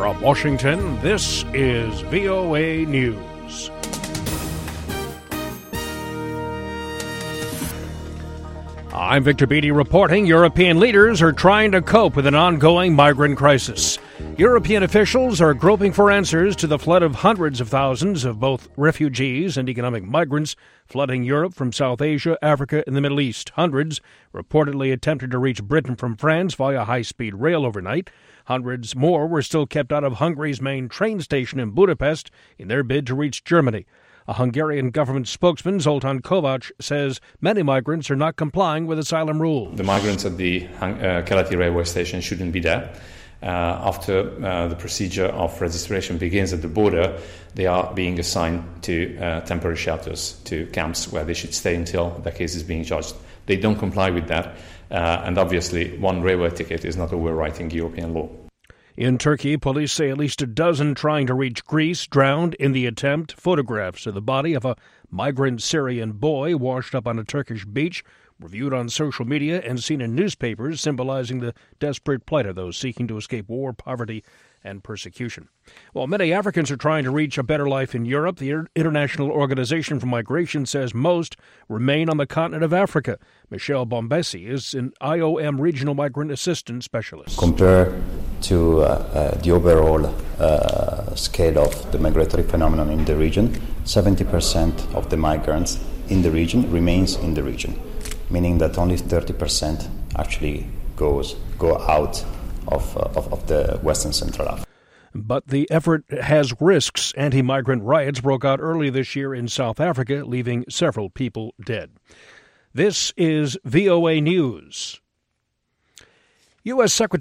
From Washington, this is VOA News. I'm Victor Beatty reporting European leaders are trying to cope with an ongoing migrant crisis. European officials are groping for answers to the flood of hundreds of thousands of both refugees and economic migrants flooding Europe from South Asia, Africa, and the Middle East. Hundreds reportedly attempted to reach Britain from France via high-speed rail overnight. Hundreds more were still kept out of Hungary's main train station in Budapest in their bid to reach Germany. A Hungarian government spokesman, Zoltán Kovács, says many migrants are not complying with asylum rules. The migrants at the Keleti railway station shouldn't be there. After the procedure of registration begins at the border, they are being assigned to temporary shelters, to camps where they should stay until their case is being judged. They don't comply with that, and obviously one railway ticket is not overwriting European law. In Turkey, police say at least a dozen trying to reach Greece drowned in the attempt. Photographs of the body of a migrant Syrian boy washed up on a Turkish beach were viewed on social media and seen in newspapers, symbolizing the desperate plight of those seeking to escape war, poverty, and persecution. While many Africans are trying to reach a better life in Europe, the International Organization for Migration says most remain on the continent of Africa. Michelle Bombesi is an IOM Regional Migrant Assistance Specialist. Compared to the overall scale of the migratory phenomenon in the region, 70% of the migrants in the region remains in the region, meaning that only 30% actually go out of the Western Central Africa. But the effort has risks. Anti-migrant riots broke out early this year in South Africa, leaving several people dead. This is VOA News. U.S. Secretary